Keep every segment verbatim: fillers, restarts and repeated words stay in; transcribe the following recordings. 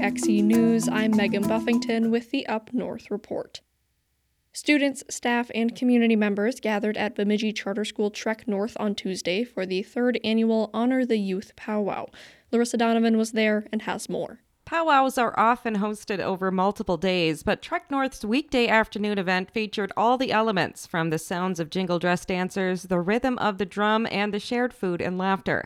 X E News, I'm Megan Buffington with the Up North Report. Students, staff, and community members gathered at Bemidji Charter School Trek North on Tuesday for the third annual Honor the Youth Powwow. Larissa Donovan was there and has more. Powwows are often hosted over multiple days, but Trek North's weekday afternoon event featured all the elements, from the sounds of jingle dress dancers, the rhythm of the drum, and the shared food and laughter.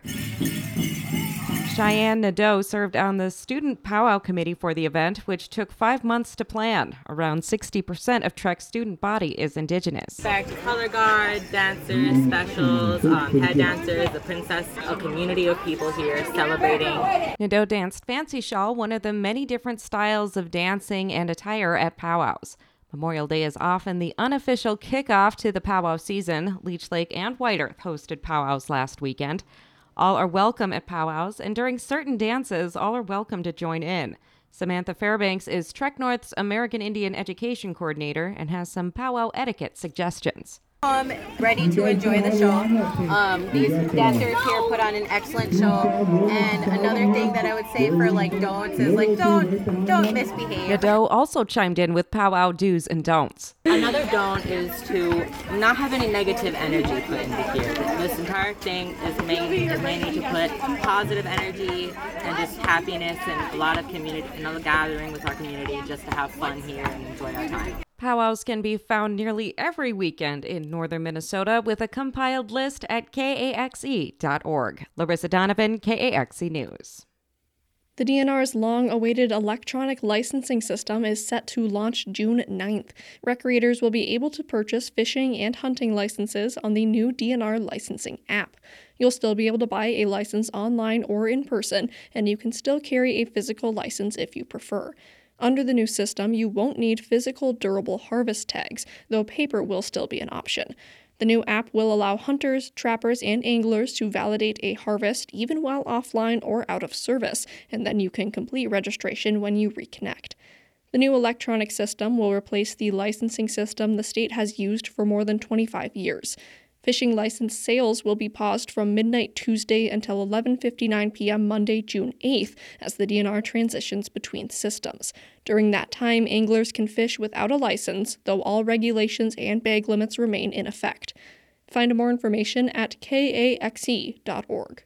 Cheyenne Nadeau served on the student powwow committee for the event, which took five months to plan. Around sixty percent of Trek's student body is Indigenous. Back to color guard, dancers, specials, um, head dancers, the princess, a community of people here celebrating. Nadeau danced Fancy Shawl, one of the many different styles of dancing and attire at powwows. Memorial Day is often the unofficial kickoff to the powwow season. Leech Lake and White Earth hosted powwows last weekend. All are welcome at powwows, and during certain dances, all are welcome to join in. Samantha Fairbanks is Trek North's American Indian Education Coordinator and has some powwow etiquette suggestions. Um, ready to enjoy the show. Um, these dancers here put on an excellent show. And another thing that I would say for like don'ts is like don't don't misbehave. Nadeau also chimed in with powwow do's and don'ts. Another don't is to not have any negative energy put into here. This entire thing is mainly is mainly to put positive energy and just happiness and a lot of community, another gathering with our community, just to have fun here and enjoy our time. Powwows can be found nearly every weekend in northern Minnesota with a compiled list at K A X E dot org. Larissa Donovan, K A X E News. The D N R's long-awaited electronic licensing system is set to launch June ninth. Recreators will be able to purchase fishing and hunting licenses on the new D N R licensing app. You'll still be able to buy a license online or in person, and you can still carry a physical license if you prefer. Under the new system, you won't need physical durable harvest tags, though paper will still be an option. The new app will allow hunters, trappers, and anglers to validate a harvest even while offline or out of service, and then you can complete registration when you reconnect. The new electronic system will replace the licensing system the state has used for more than twenty-five years. Fishing license sales will be paused from midnight Tuesday until eleven fifty-nine p.m. Monday, June eighth, as the D N R transitions between systems. During that time, anglers can fish without a license, though all regulations and bag limits remain in effect. Find more information at K A X E dot org.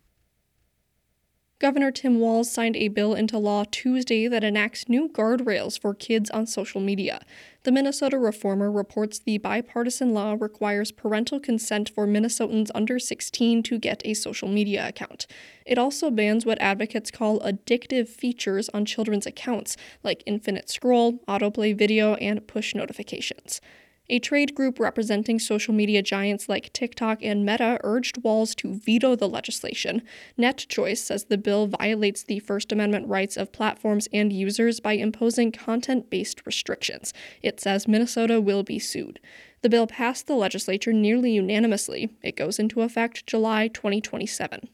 Governor Tim Walz signed a bill into law Tuesday that enacts new guardrails for kids on social media. The Minnesota Reformer reports the bipartisan law requires parental consent for Minnesotans under sixteen to get a social media account. It also bans what advocates call addictive features on children's accounts, like infinite scroll, autoplay video, and push notifications. A trade group representing social media giants like TikTok and Meta urged Walz to veto the legislation. NetChoice says the bill violates the First Amendment rights of platforms and users by imposing content-based restrictions. It says Minnesota will be sued. The bill passed the legislature nearly unanimously. It goes into effect July twenty twenty-seven.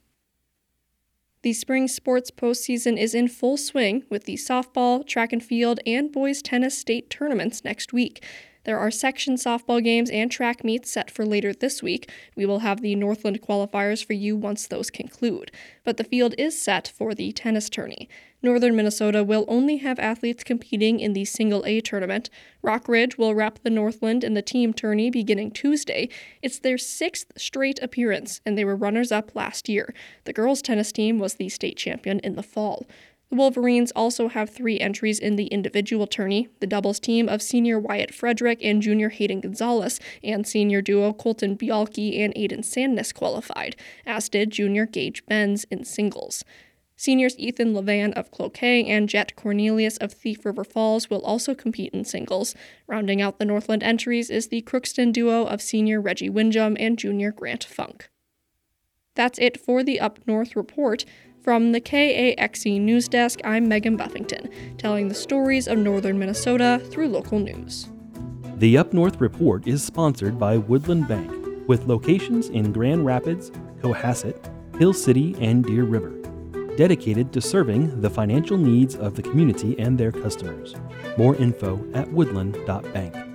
The spring sports postseason is in full swing with the softball, track and field, and boys tennis state tournaments next week. There are section softball games and track meets set for later this week. We will have the Northland qualifiers for you once those conclude. But the field is set for the tennis tourney. Northern Minnesota will only have athletes competing in the Single A tournament. Rock Ridge will wrap the Northland in the team tourney beginning Tuesday. It's their sixth straight appearance, and they were runners-up last year. The girls' tennis team was the state champion in the fall. The Wolverines also have three entries in the individual tourney: the doubles team of senior Wyatt Frederick and junior Hayden Gonzalez, and senior duo Colton Bialke and Aiden Sandness qualified, as did junior Gage Benz in singles. Seniors Ethan Levan of Cloquet and Jet Cornelius of Thief River Falls will also compete in singles. Rounding out the Northland entries is the Crookston duo of senior Reggie Windjum and junior Grant Funk. That's it for the Up North Report. From the K A X E News Desk, I'm Megan Buffington, telling the stories of northern Minnesota through local news. The Up North Report is sponsored by Woodland Bank, with locations in Grand Rapids, Cohasset, Hill City, and Deer River, dedicated to serving the financial needs of the community and their customers. More info at woodland dot bank.